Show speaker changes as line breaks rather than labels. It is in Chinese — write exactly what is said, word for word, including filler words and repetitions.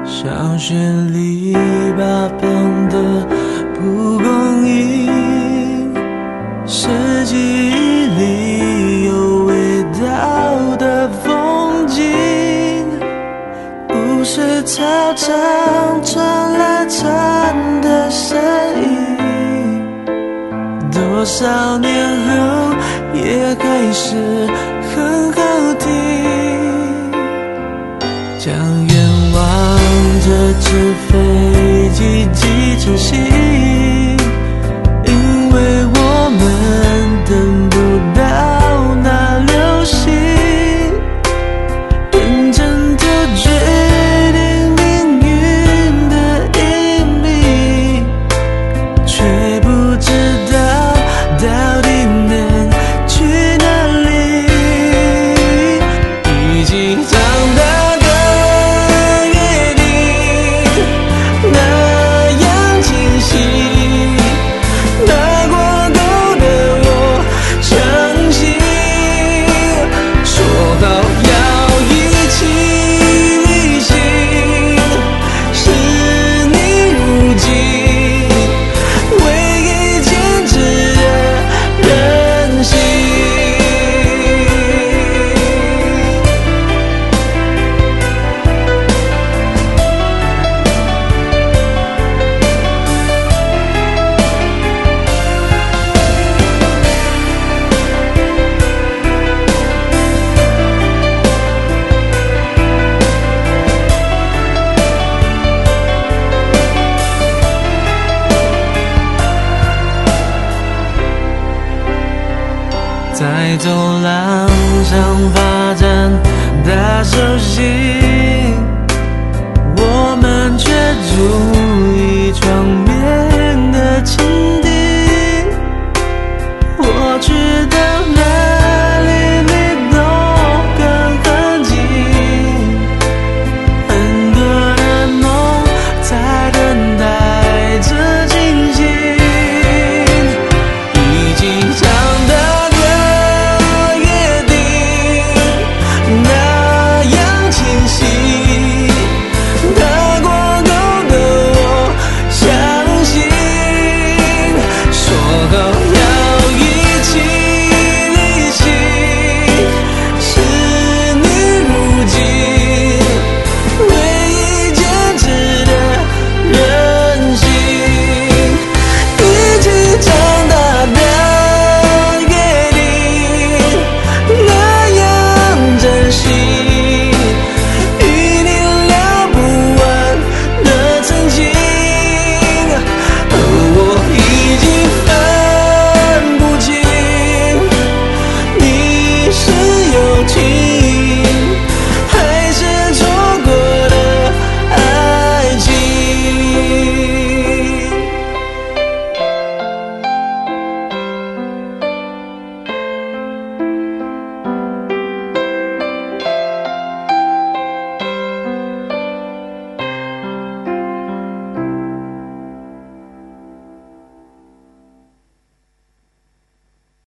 小学里八分的蒲公英，四季里有味道的风景，不是操场传来蝉的声音，多少年后也还是很好听。将远望这纸飞机寄成信，因为我们等不到那流星，认真地决定命运的隐秘，却不知道到底能去哪里。已经长大在走廊上发展大手心。